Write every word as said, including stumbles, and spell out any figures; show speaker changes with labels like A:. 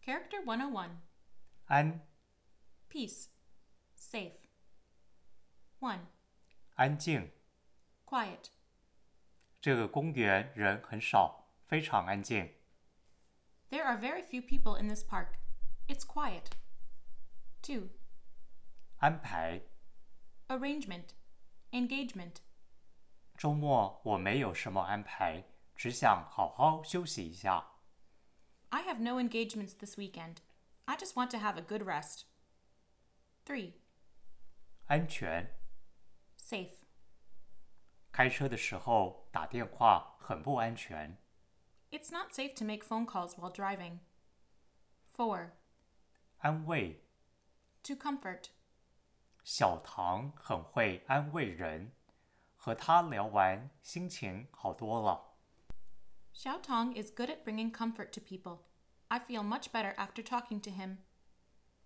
A: Character one oh one.
B: 安
A: Peace. Safe. one.
B: 安静
A: Quiet.
B: 这个公园人很少，非常安静。
A: There are very few people in this park. It's quiet. two.
B: 安排
A: Arrangement. Engagement.
B: 周末我没有什么安排，只想好好休息一下。
A: I have no engagements this weekend. I just want to have a good rest. three.
B: 安全
A: Safe.
B: 开车的时候打电话很不安全。
A: It's not safe to make phone calls while driving. four.
B: 安慰
A: To comfort.
B: 小唐很会安慰人，和他聊完心情好多了。
A: Xiao Tong is good at bringing comfort to people. I feel much better after talking to him.